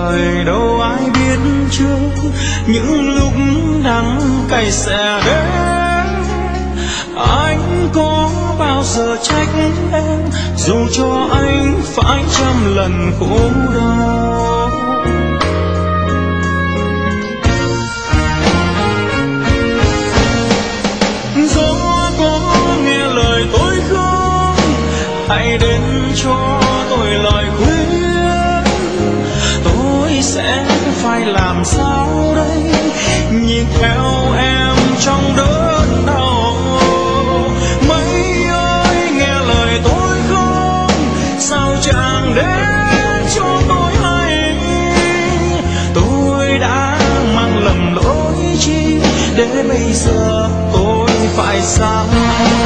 đời đâu ai biết trước những lúc đắng cay sẽ đến. Anh có bao giờ trách em dù cho anh phải trăm lần khổ đau. Gió có nghe lời tôi không, hãy đến cho tôi lời khuyên. Tôi sẽ phải làm sao đây, nhìn theo em trong đớn đau. Mây ơi nghe lời tôi không, sao chẳng đến cho tôi hay. Tôi đã mang lầm lỗi chi để bây giờ tôi phải sao.